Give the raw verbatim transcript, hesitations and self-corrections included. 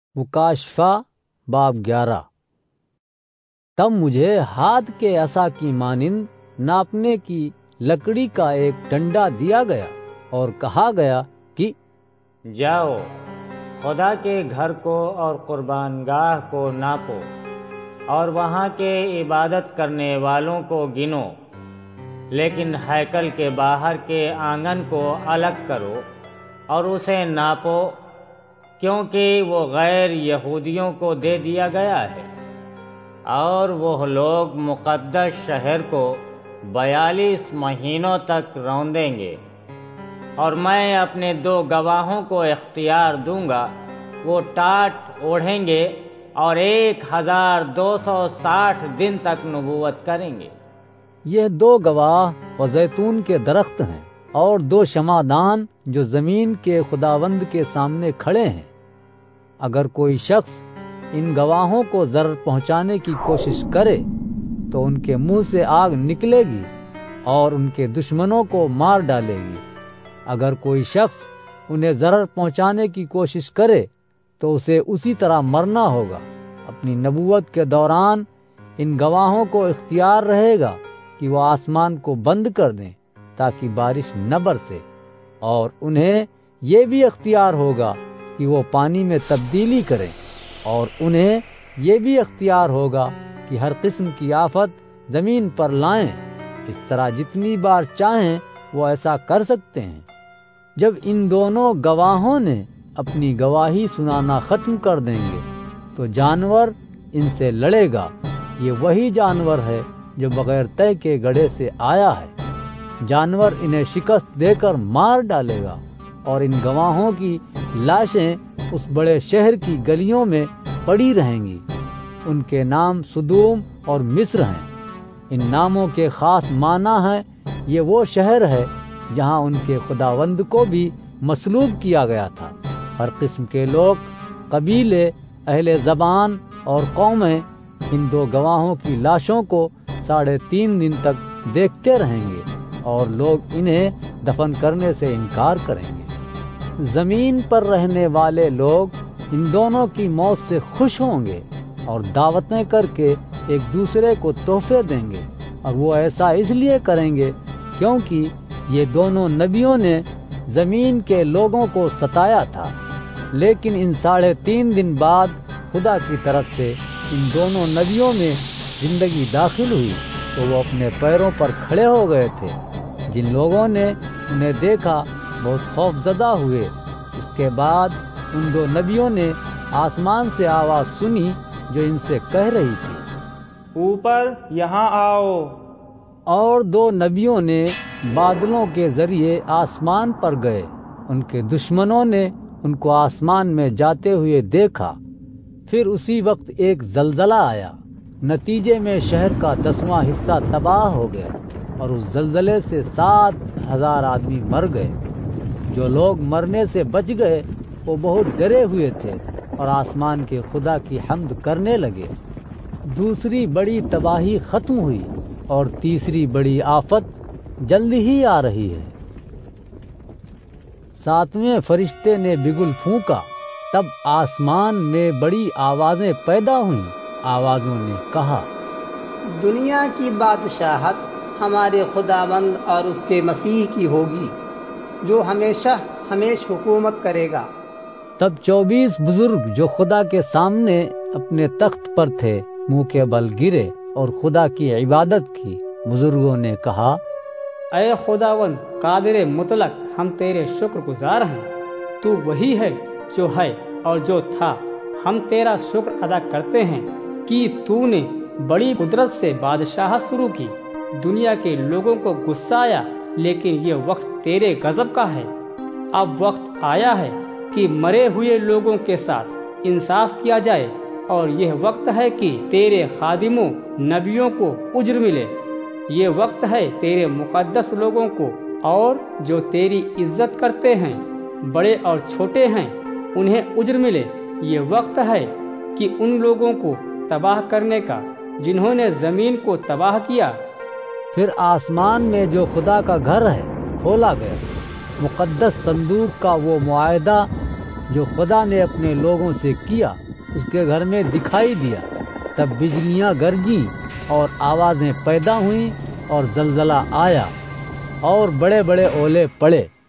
مکاشفہ باب گیارہ۔ تب مجھے ہاتھ کے عصا کی مانند ناپنے کی لکڑی کا ایک ڈنڈا دیا گیا اور کہا گیا کہ جاؤ خدا کے گھر کو اور قربان گاہ کو ناپو اور وہاں کے عبادت کرنے والوں کو گنو، لیکن ہیکل کے باہر کے آنگن کو الگ کرو اور اسے ناپو، کیونکہ وہ غیر یہودیوں کو دے دیا گیا ہے، اور وہ لوگ مقدس شہر کو بیالیس مہینوں تک روندیں گے۔ اور میں اپنے دو گواہوں کو اختیار دوں گا، وہ ٹاٹ اوڑھیں گے اور ایک ہزار دو سو ساٹھ دن تک نبوت کریں گے۔ یہ دو گواہ و زیتون کے درخت ہیں اور دو شمعدان جو زمین کے خداوند کے سامنے کھڑے ہیں۔ اگر کوئی شخص ان گواہوں کو ضرر پہنچانے کی کوشش کرے تو ان کے منہ سے آگ نکلے گی اور ان کے دشمنوں کو مار ڈالے گی۔ اگر کوئی شخص انہیں ضرر پہنچانے کی کوشش کرے تو اسے اسی طرح مرنا ہوگا۔ اپنی نبوت کے دوران ان گواہوں کو اختیار رہے گا کہ وہ آسمان کو بند کر دیں تاکہ بارش نہ برسے، اور انہیں یہ بھی اختیار ہوگا کہ وہ پانی میں تبدیلی کریں، اور انہیں یہ بھی اختیار ہوگا کہ ہر قسم کی آفت زمین پر لائیں۔ اس طرح جتنی بار چاہیں وہ ایسا کر سکتے ہیں۔ جب ان دونوں گواہوں نے اپنی گواہی سنانا ختم کر دیں گے تو جانور ان سے لڑے گا۔ یہ وہی جانور ہے جو بغیر طے کے گڑھے سے آیا ہے۔ جانور انہیں شکست دے کر مار ڈالے گا، اور ان گواہوں کی لاشیں اس بڑے شہر کی گلیوں میں پڑی رہیں گی۔ ان کے نام سدوم اور مصر ہیں۔ ان ناموں کے خاص معنی ہیں، یہ وہ شہر ہے جہاں ان کے خداوند کو بھی مصلوب کیا گیا تھا۔ ہر قسم کے لوگ، قبیلے، اہل زبان اور قومیں ان دو گواہوں کی لاشوں کو ساڑھے تین دن تک دیکھتے رہیں گے، اور لوگ انہیں دفن کرنے سے انکار کریں گے۔ زمین پر رہنے والے لوگ ان دونوں کی موت سے خوش ہوں گے اور دعوتیں کر کے ایک دوسرے کو تحفے دیں گے، اور وہ ایسا اس لیے کریں گے کیونکہ یہ دونوں نبیوں نے زمین کے لوگوں کو ستایا تھا۔ لیکن ان ساڑھے تین دن بعد خدا کی طرف سے ان دونوں نبیوں میں زندگی داخل ہوئی تو وہ اپنے پیروں پر کھڑے ہو گئے تھے۔ جن لوگوں نے انہیں دیکھا بہت خوف زدہ ہوئے۔ اس کے بعد ان دو نبیوں نے آسمان سے آواز سنی جو ان سے کہہ رہی تھی، اوپر یہاں آؤ۔ اور دو نبیوں نے بادلوں کے ذریعے آسمان پر گئے۔ ان کے دشمنوں نے ان کو آسمان میں جاتے ہوئے دیکھا۔ پھر اسی وقت ایک زلزلہ آیا، نتیجے میں شہر کا دسواں حصہ تباہ ہو گیا، اور اس زلزلے سے سات ہزار آدمی مر گئے۔ جو لوگ مرنے سے بچ گئے وہ بہت ڈرے ہوئے تھے اور آسمان کے خدا کی حمد کرنے لگے۔ دوسری بڑی تباہی ختم ہوئی اور تیسری بڑی آفت جلد ہی آ رہی ہے۔ ساتویں فرشتے نے بگل پھونکا، تب آسمان میں بڑی آوازیں پیدا ہوئیں۔ آوازوں نے کہا، دنیا کی بادشاہت ہمارے خداوند اور اس کے مسیح کی ہوگی، جو ہمیشہ ہمیش حکومت کرے گا۔ تب چوبیس بزرگ جو خدا کے سامنے اپنے تخت پر تھے منہ کے بل گرے اور خدا کی عبادت کی۔ بزرگوں نے کہا، اے خداوند قادر مطلق، ہم تیرے شکر گزار ہیں۔ تو وہی ہے جو ہے اور جو تھا۔ ہم تیرا شکر ادا کرتے ہیں کہ تو نے بڑی قدرت سے بادشاہت شروع کی۔ دنیا کے لوگوں کو غصہ آیا، لیکن یہ وقت تیرے غضب کا ہے۔ اب وقت آیا ہے کہ مرے ہوئے لوگوں کے ساتھ انصاف کیا جائے، اور یہ وقت ہے کہ تیرے خادموں نبیوں کو اجر ملے۔ یہ وقت ہے تیرے مقدس لوگوں کو، اور جو تیری عزت کرتے ہیں، بڑے اور چھوٹے ہیں، انہیں اجر ملے۔ یہ وقت ہے کہ ان لوگوں کو تباہ کرنے کا جنہوں نے زمین کو تباہ کیا۔ پھر آسمان میں جو خدا کا گھر ہے کھولا گیا۔ مقدس صندوق کا وہ معاہدہ جو خدا نے اپنے لوگوں سے کیا اس کے گھر میں دکھائی دیا۔ تب بجلیاں گرجیں اور آوازیں پیدا ہوئیں اور زلزلہ آیا اور بڑے بڑے اولے پڑے۔